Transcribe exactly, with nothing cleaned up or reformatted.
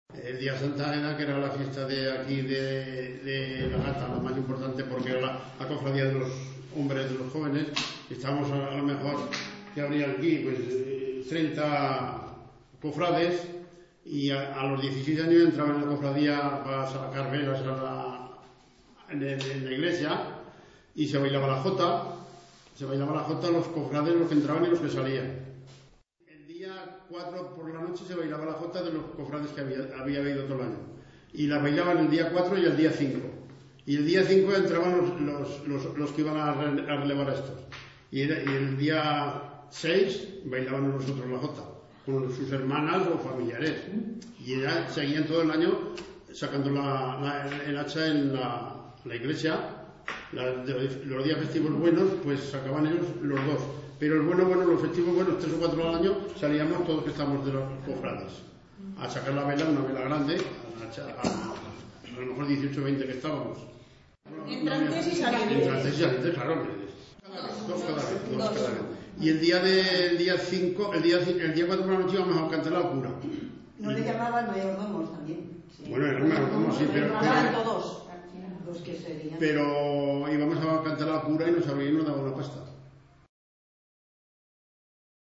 El día Santa Elena, que era la fiesta de aquí de, de la Gata, la más importante porque era la, la cofradía de los hombres, de los jóvenes. Estábamos a, a lo mejor que habría aquí pues treinta cofrades y a, a los dieciséis años entraba en la cofradía para sacar velas a la, en, el, en la iglesia y se bailaba la jota, se bailaba la jota los cofrades, los que entraban y los que salían. cuatro por la noche se bailaba la jota de los cofrades que había, había habido todo el año. Y la bailaban el día cuatro y el día cinco. Y el día cinco entraban los, los, los, los que iban a, re, a relevar a estos. Y, era, y el día seis bailaban nosotros la jota, con sus hermanas o familiares. Y era, seguían todo el año sacando la, la, el hacha en la, la iglesia. La, de, los días festivos buenos, pues sacaban ellos los dos. Pero el bueno, bueno, los festivos buenos, tres o cuatro al año, salíamos todos que estamos de los cofrades a sacar la vela, una vela grande, a, a, a, a lo mejor dieciocho o veinte que estábamos. Entrantes y salientes. Entrantes y salientes, claro. Cada vez, dos cada vez, dos cada vez. Y el día del día cinco, el día el día cuatro por la noche íbamos a cantar la cura. No le llamaban mayordomos también. Sí. Bueno, eran mayordomos, sí, pero... Pero todos. Los que serían. Pero íbamos a cantar la cura y nos abrían y nos daban una pasta.